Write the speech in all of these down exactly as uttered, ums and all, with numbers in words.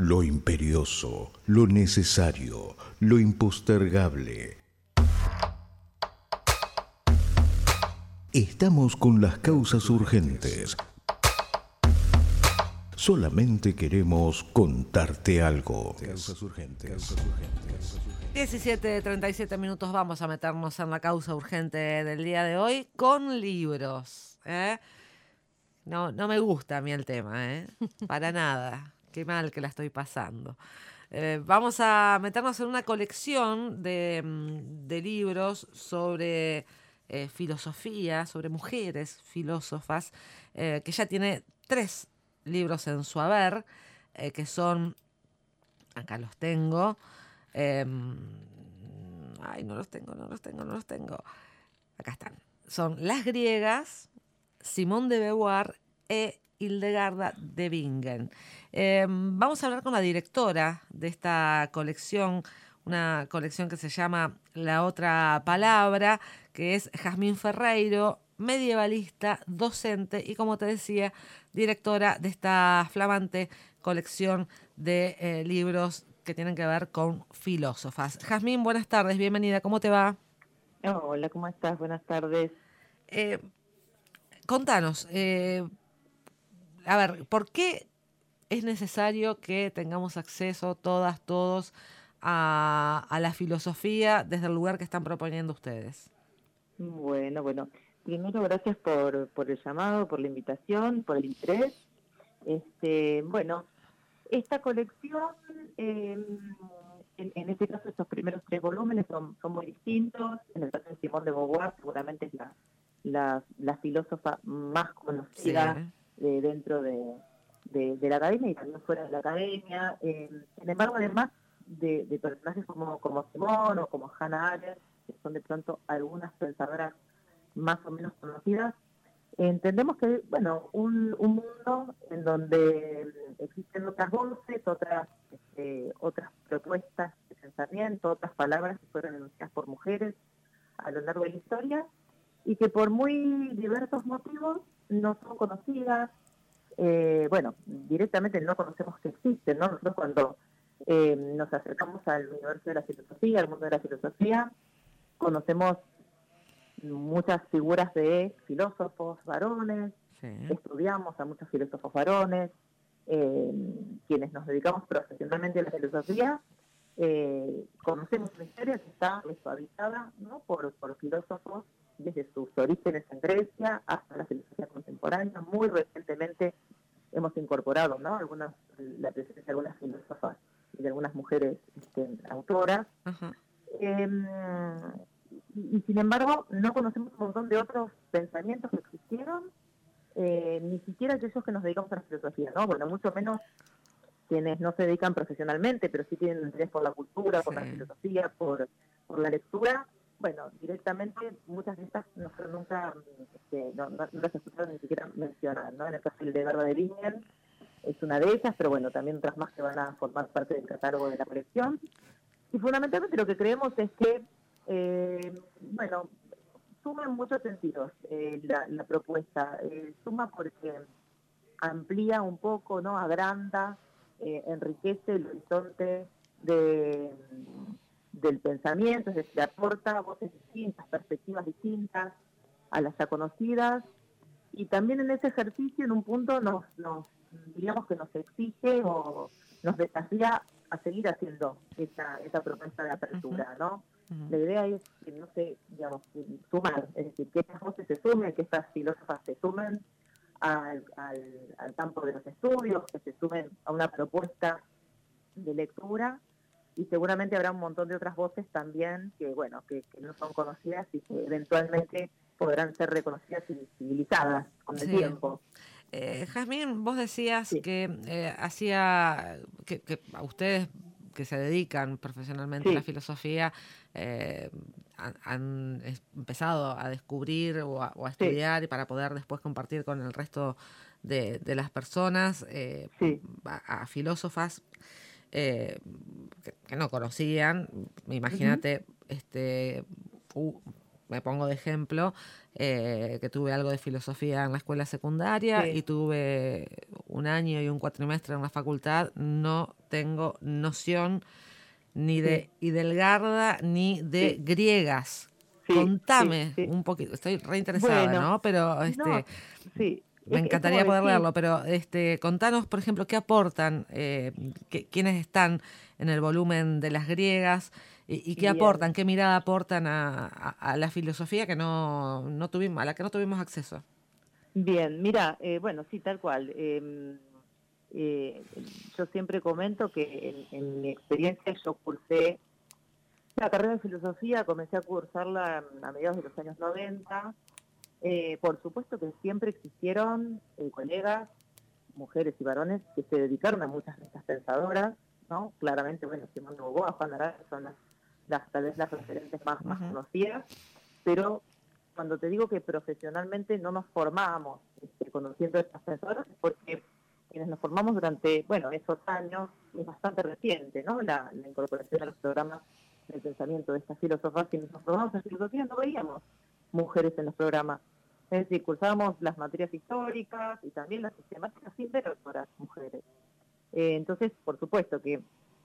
lo imperioso, lo necesario, lo impostergable. Estamos con las causas urgentes. Solamente queremos contarte algo. Causas urgentes. diecisiete treinta y siete minutos, vamos a meternos en la causa urgente del día de hoy con libros. ¿eh? No, no me gusta a mí el tema, ¿eh? Para nada. Qué mal que la estoy pasando. Eh, vamos a meternos en una colección de, de libros sobre eh, filosofía, sobre mujeres filósofas, eh, que ya tiene tres libros en su haber, eh, que son, acá los tengo, eh, ay, no los tengo, no los tengo, no los tengo, acá están, son Las griegas, Simone de Beauvoir e Hildegarda de Bingen. Eh, vamos a hablar con la directora de esta colección, una colección que se llama La Otra Palabra, que es Jazmín Ferreiro, medievalista, docente y, como te decía, directora de esta flamante colección de eh, libros que tienen que ver con filósofas. Jazmín, buenas tardes, bienvenida, ¿cómo te va? Oh, hola, ¿cómo estás? Buenas tardes. Eh, contanos, eh, a ver, ¿por qué es necesario que tengamos acceso todas, todos a, a la filosofía desde el lugar que están proponiendo ustedes? Bueno, bueno, primero gracias por, por el llamado, por la invitación, por el interés. Este, bueno, esta colección, eh, en, en este caso estos primeros tres volúmenes son, son muy distintos. En el caso de Simone de Beauvoir seguramente es la, la, la filósofa más conocida Sí. eh, dentro de, de, de la academia y también fuera de la academia. Eh, sin embargo, además de, de personajes como, como Simone o como Hannah Arendt, que son de pronto algunas pensadoras más o menos conocidas, entendemos que, bueno, un, un mundo en donde existen otras voces, otras este, otras propuestas de pensamiento, otras palabras que fueron enunciadas por mujeres a lo largo de la historia y que por muy diversos motivos no son conocidas, eh, bueno, directamente no conocemos que existen, ¿no? Nosotros cuando eh, nos acercamos al universo de la filosofía, al mundo de la filosofía, conocemos muchas figuras de filósofos varones, Sí. estudiamos a muchos filósofos varones, eh, quienes nos dedicamos profesionalmente a la filosofía, eh, conocemos una historia que está habitada, ¿no? por, por filósofos desde sus orígenes en Grecia hasta la filosofía contemporánea. Muy recientemente hemos incorporado, ¿no? algunas, la presencia de algunas filósofas y de algunas mujeres este, autoras. Ajá. Eh, y, y sin embargo no conocemos un montón de otros pensamientos que existieron, eh, ni siquiera aquellos que nos dedicamos a la filosofía, ¿no? Bueno, mucho menos quienes no se dedican profesionalmente, pero sí tienen interés por la cultura, Sí. por la filosofía, por, por la lectura. Bueno, directamente muchas de estas no fueron nunca, este, no, no, no las escucharon ni siquiera mencionar, ¿no? En el caso de Hildegarda de Bingen es una de ellas, pero bueno, también otras más que van a formar parte del catálogo de la colección. Y fundamentalmente lo que creemos es que, eh, bueno, suma en muchos sentidos eh, la, la propuesta. Eh, suma porque amplía un poco, ¿no? Agranda, eh, enriquece el horizonte de, del pensamiento, es decir, aporta voces distintas, perspectivas distintas a las ya conocidas. Y también en ese ejercicio, en un punto, nos, nos diríamos que nos exige o nos desafía a seguir haciendo esa, esa propuesta de apertura, ¿no? Uh-huh. La idea es que no se, digamos, sumar, es decir, que estas voces se sumen, que estas filósofas se sumen al, al, al campo de los estudios, que se sumen a una propuesta de lectura, y seguramente habrá un montón de otras voces también que, bueno, que, que no son conocidas y que eventualmente podrán ser reconocidas y visibilizadas con el Sí. tiempo. Eh, Jazmín, vos decías Sí. que eh, hacía que, que a ustedes que se dedican profesionalmente Sí. a la filosofía eh, han, han empezado a descubrir o a, o a estudiar, sí, y para poder después compartir con el resto de, de las personas eh, sí. a, a filósofas eh, que, que no conocían. Imagínate, uh-huh. este uh, me pongo de ejemplo, eh, que tuve algo de filosofía en la escuela secundaria, sí, y tuve un año y un cuatrimestre en la facultad, no tengo noción ni de Sí. Hidelgarda ni de Sí. griegas. Sí, Contame sí, sí. un poquito, estoy reinteresada, Bueno, ¿no? Pero este, no, sí. me Es, es encantaría como poder decís, leerlo, pero este, contanos, por ejemplo, qué aportan, eh, qué- quiénes están en el volumen de las griegas y, y qué bien. aportan, qué mirada aportan a, a- a la filosofía que no, no tuvimos, a la que no tuvimos acceso. Bien, mira, eh, bueno, sí, tal cual. Eh, eh, yo siempre comento que en, en mi experiencia yo cursé la carrera de filosofía, comencé a cursarla a mediados de los años noventa. Eh, por supuesto que siempre existieron eh, colegas, mujeres y varones, que se dedicaron a muchas de estas pensadoras, ¿no? Claramente, bueno, Simón de Beauvoir, Juan Arendt son las, las, tal vez las referentes más, más Ujú. conocidas, pero cuando te digo que profesionalmente no nos formábamos este, conociendo a estas pensadoras, es porque quienes nos formamos durante, bueno, esos años, es bastante reciente, ¿no? La, la incorporación a los programas del pensamiento de estas filósofas, quienes nos formamos en filosofía no veíamos mujeres en los programas. Es decir, cursábamos las materias históricas y también las sistemáticas sin ver autoras mujeres. Eh, entonces, por supuesto que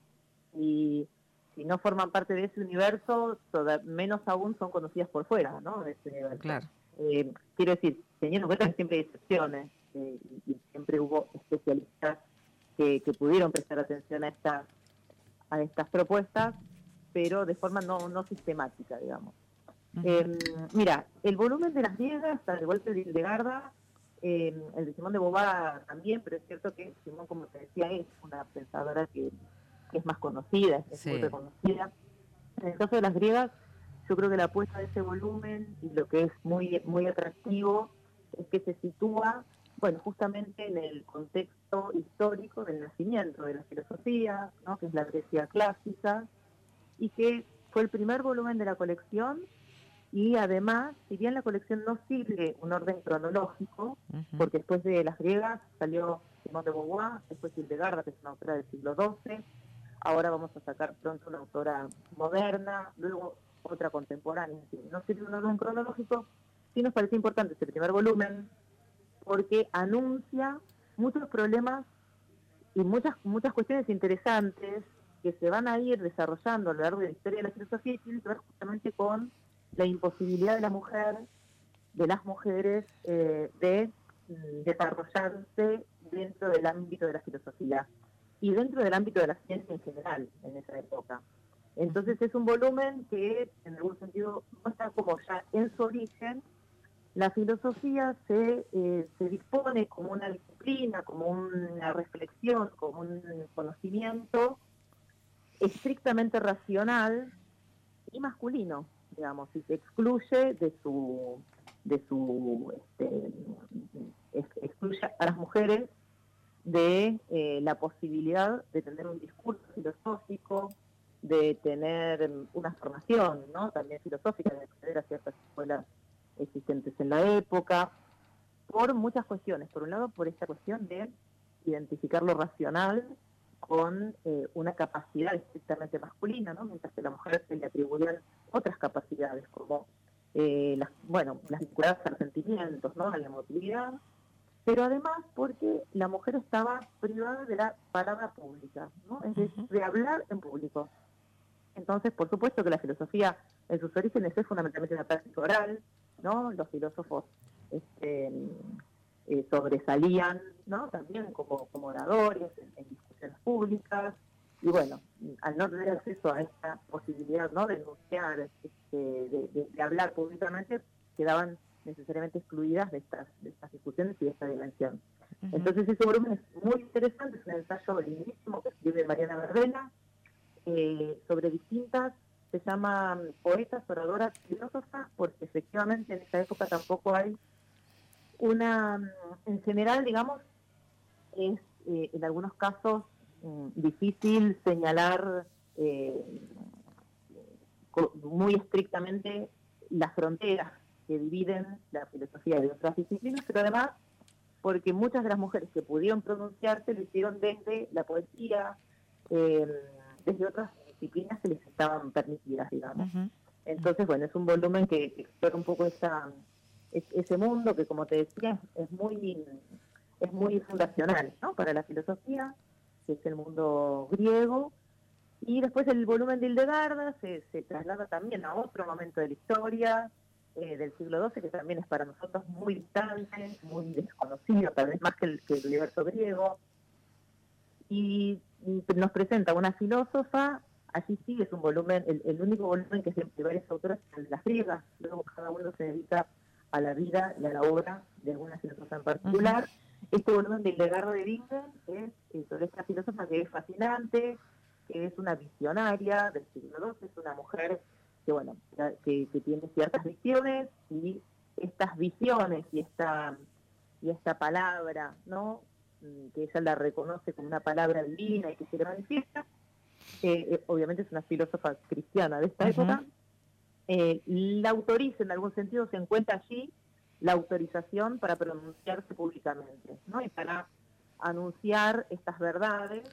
si, si no forman parte de ese universo, toda, menos aún son conocidas por fuera, ¿no? De ese universo. Claro. Eh, quiero decir, teniendo en cuenta que siempre hay excepciones eh, y, y siempre hubo especialistas que, que pudieron prestar atención a estas, a estas propuestas, pero de forma no, no sistemática, digamos. Ujú. Eh, mira, el volumen de las griegas, al igual que el de Hildegarda, eh, el de Simón de Beauvoir también, pero es cierto que Simón, como te decía, es una pensadora que, que es más conocida, es Sí. muy reconocida. En el caso de las griegas, yo creo que la apuesta de ese volumen y lo que es muy, muy atractivo es que se sitúa, bueno, justamente en el contexto histórico del nacimiento de la filosofía, ¿no? Que es la Grecia clásica, y que fue el primer volumen de la colección. Y además, si bien la colección no sigue un orden cronológico, Ujú. porque después de las griegas salió Simón de Beauvoir, después Hildegarda, que es una autora del siglo doce, ahora vamos a sacar pronto una autora moderna, luego otra contemporánea. Es decir, no sigue un orden cronológico, sí nos parece importante este primer volumen, porque anuncia muchos problemas y muchas, muchas cuestiones interesantes que se van a ir desarrollando a lo largo de la historia de la filosofía y tienen que ver justamente con la imposibilidad de la mujer, de las mujeres, eh, de mm, desarrollarse dentro del ámbito de la filosofía y dentro del ámbito de la ciencia en general en esa época. Entonces es un volumen que en algún sentido muestra como ya en su origen la filosofía se, eh, se dispone como una disciplina, como una reflexión, como un conocimiento estrictamente racional y masculino, digamos, y se excluye de su, de su, este, excluye a las mujeres de eh, la posibilidad de tener un discurso filosófico, de tener una formación, ¿no? También filosófica, de acceder a ciertas escuelas existentes en la época, por muchas cuestiones. Por un lado, por esta cuestión de identificar lo racional con eh, una capacidad estrictamente masculina, ¿no? Mientras que a la mujer se le atribuían otras capacidades, como eh, las, bueno, las vinculadas a los sentimientos, ¿no? A la emotividad, pero además porque la mujer estaba privada de la palabra pública, ¿no? Es decir, Ujú. de hablar en público. Entonces, por supuesto que la filosofía en sus orígenes es fundamentalmente una práctica oral, ¿no? Los filósofos este, eh, sobresalían, ¿no? También como, como oradores en, en discusiones públicas, y bueno, al no tener acceso a esta posibilidad, ¿no? De enunciar, este, de, de, de hablar públicamente, quedaban necesariamente excluidas de estas, de estas discusiones y de esta dimensión. Ujú. Entonces ese volumen es muy interesante, es un ensayo lindísimo que escribe Mariana Verdela, eh, sobre distintas, se llama poetas, oradoras, filósofas, porque efectivamente en esa época tampoco hay una, en general, digamos, es eh, en algunos casos mm, difícil señalar eh, co- muy estrictamente las fronteras que dividen la filosofía de otras disciplinas, pero además porque muchas de las mujeres que pudieron pronunciarse lo hicieron desde la poesía, eh, desde otras disciplinas que les estaban permitidas, digamos. Ujú. Entonces, bueno, es un volumen que explora un poco esa, es- ese mundo que, como te decía, es muy, es muy fundacional, ¿no?, para la filosofía, que es el mundo griego. Y después el volumen de Hildegarda se, se traslada también a otro momento de la historia, eh, del siglo doce, que también es para nosotros muy distante, muy desconocido, tal vez más que el, que el universo griego. Y, y nos presenta una filósofa, allí sí es un volumen, el, el único volumen que es de varias autoras, el de las griegas, luego cada uno se dedica a la vida y a la obra de alguna filósofa en particular. Uh-huh. Este volumen de Hildegarda de Bingen es, es sobre esta filósofa que es fascinante, que es una visionaria del siglo doce, es una mujer que, bueno, que, que tiene ciertas visiones, y estas visiones y esta, y esta palabra, ¿no?, que ella la reconoce como una palabra divina y que se le manifiesta, eh, eh, obviamente es una filósofa cristiana de esta uh-huh. época, eh, la autoriza, en algún sentido se encuentra allí la autorización para pronunciarse públicamente, ¿no?, y para anunciar estas verdades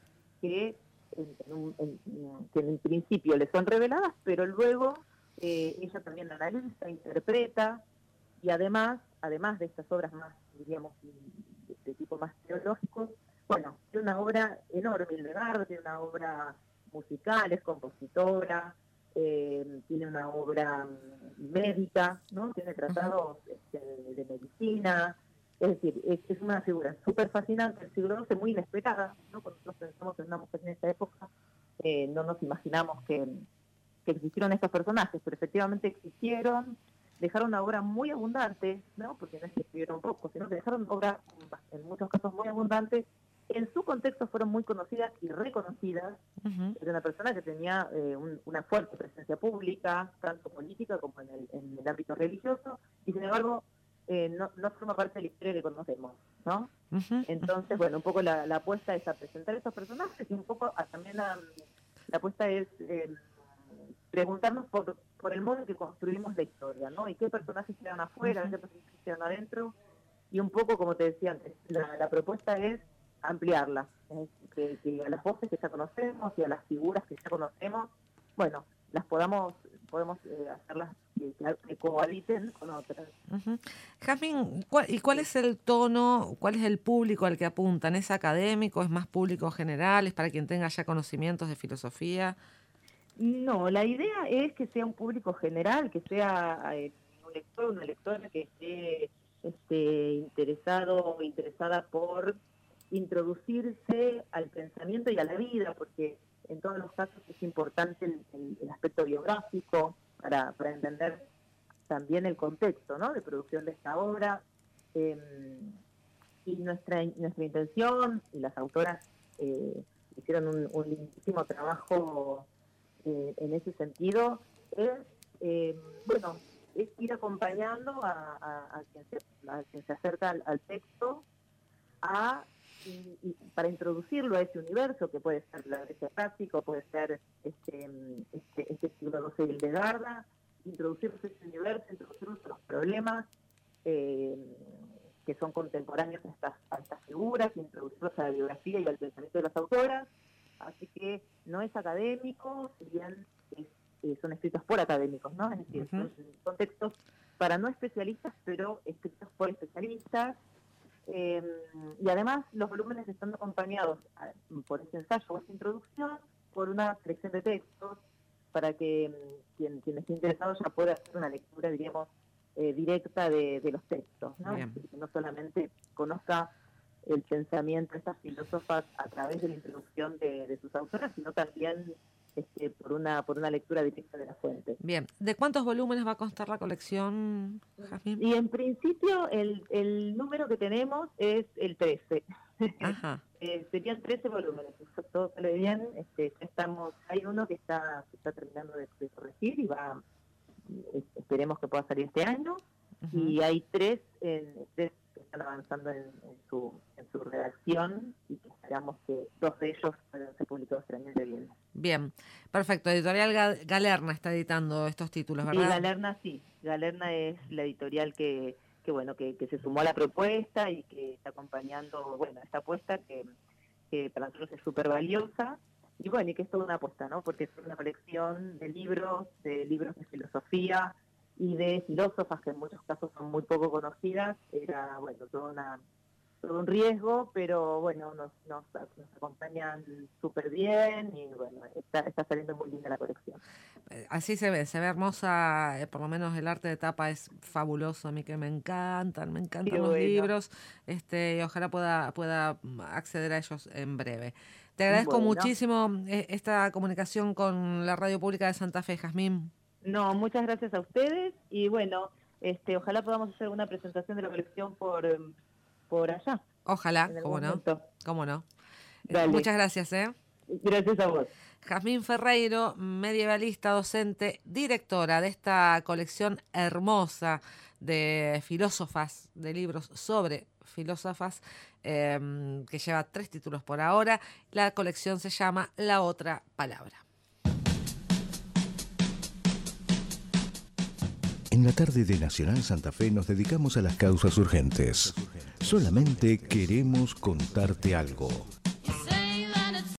que en, en un, en, que en principio le son reveladas, pero luego eh, ella también analiza, interpreta, y además, además de estas obras más, diríamos, de, de tipo más teológico, bueno, tiene una obra enorme, Hildegarda, tiene una obra musical, es compositora, eh, tiene una obra médica, ¿no?, tiene tratados este, de, de medicina. Es decir, es, es una figura súper fascinante del siglo doce, muy inesperada, ¿no? Cuando nosotros pensamos en una mujer en esa época, eh, no nos imaginamos que, que existieron estos personajes, pero efectivamente existieron, dejaron una obra muy abundante, ¿no?, porque no es que escribieron poco, sino que dejaron obra, en muchos casos, muy abundante. En su contexto fueron muy conocidas y reconocidas. Uh-huh. Era una persona que tenía eh, un, una fuerte presencia pública, tanto política como en el, en el ámbito religioso, y sin embargo, Eh, no, no forma parte de la historia que conocemos, ¿no? Uh-huh. Entonces, bueno, un poco la, la apuesta es a presentar estos personajes, y un poco a, también a, la apuesta es eh, preguntarnos por, por el modo en que construimos la historia, ¿no? Y qué personajes quedan afuera, uh-huh. qué personajes quedan adentro, y un poco, como te decía antes, la, la propuesta es ampliarla, ¿eh? que, que a las voces que ya conocemos y a las figuras que ya conocemos, bueno, las podamos, podemos eh, hacerlas que, que cohabiten con otras. Uh-huh. Jazmín, ¿cuál, ¿y cuál es el tono, cuál es el público al que apuntan? ¿Es académico, es más público general, es para quien tenga ya conocimientos de filosofía? No, la idea es que sea un público general, que sea eh, un lector, una lectora que esté este, interesado o interesada por introducirse al pensamiento y a la vida, porque en todos los casos es importante el, el, el aspecto biográfico para, para entender también el contexto, ¿no?, de producción de esta obra. Eh, y nuestra nuestra intención, y las autoras eh, hicieron un, un lindísimo trabajo eh, en ese sentido, es, eh, bueno, es ir acompañando a, a, a, quien, se, a quien se acerca al, al texto, a Y, y para introducirlo a ese universo, que puede ser la Grecia clásica, puede ser este, este, este siglo doce de Hildegarda, introducirlos a ese universo, introducirlos a los problemas eh, que son contemporáneos a estas, a estas figuras, introducirlos a la biografía y al pensamiento de las autoras. Así que no es académico, si bien es, eh, son escritos por académicos, ¿no? Es decir, uh-huh. son, son textos para no especialistas, pero escritos por especialistas. Eh, y además los volúmenes están acompañados a, por ese ensayo o esa introducción, por una selección de textos, para que quien, quien esté interesado ya pueda hacer una lectura, diríamos, eh, directa de, de los textos, ¿no? Que no solamente conozca el pensamiento de estas filósofas a través de la introducción de, de sus autoras, sino también este, por una por una lectura directa de la fuente. Bien, ¿de cuántos volúmenes va a constar la colección, Jazmín? Y en principio el, el número que tenemos es el trece. Ajá. eh, serían trece volúmenes, todo sale bien. Este, ya estamos, hay uno que está, que está terminando de, de corregir y va, esperemos que pueda salir este año. Uh-huh. Y hay tres, en, tres que están avanzando en, en su en su redacción, y que esperamos que dos de ellos puedan ser publicados el año que viene. Bien, perfecto. Editorial Galerna está editando estos títulos, ¿verdad? Sí, Galerna sí. Galerna es la editorial que, que bueno, que, que se sumó a la propuesta y que está acompañando, bueno, esta apuesta que, que para nosotros es súper valiosa. Y bueno, y que es toda una apuesta, ¿no? Porque es una colección de libros, de libros de filosofía y de filósofas que en muchos casos son muy poco conocidas. Era, bueno, toda una, todo un riesgo, pero bueno, nos, nos, nos acompañan súper bien y bueno, está, está saliendo muy linda la colección. Así se ve, se ve hermosa, eh, por lo menos el arte de tapa es fabuloso, a mí que me encantan, me encantan Qué los bueno. libros, este, y ojalá pueda, pueda acceder a ellos en breve. Te agradezco Bueno. muchísimo eh, esta comunicación con la Radio Pública de Santa Fe, Jazmín. No, muchas gracias a ustedes y bueno, este, ojalá podamos hacer una presentación de la colección por, por allá. Ojalá, cómo no, cómo no. Eh, muchas gracias, ¿eh? Gracias a vos. Jazmín Ferreiro, medievalista, docente, directora de esta colección hermosa de filósofas, de libros sobre filósofas, eh, que lleva tres títulos por ahora. La colección se llama La Otra Palabra. En la tarde de Nacional Santa Fe nos dedicamos a las causas urgentes. Solamente queremos contarte algo.